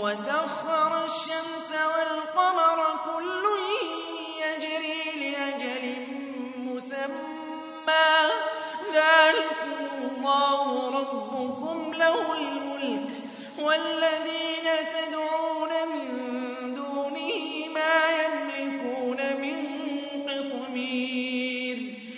وَسَخَّرَ الشَّمْسَ وَالْقَمَرَ كُلٌّ يَجْرِي لِأَجَلٍ مُّسَمًّى ۚ ذَٰلِكُمُ اللَّهُ رَبُّكُمْ لَهُ الْمُلْكُ ۚ وَالَّذِينَ تَدْعُونَ مِن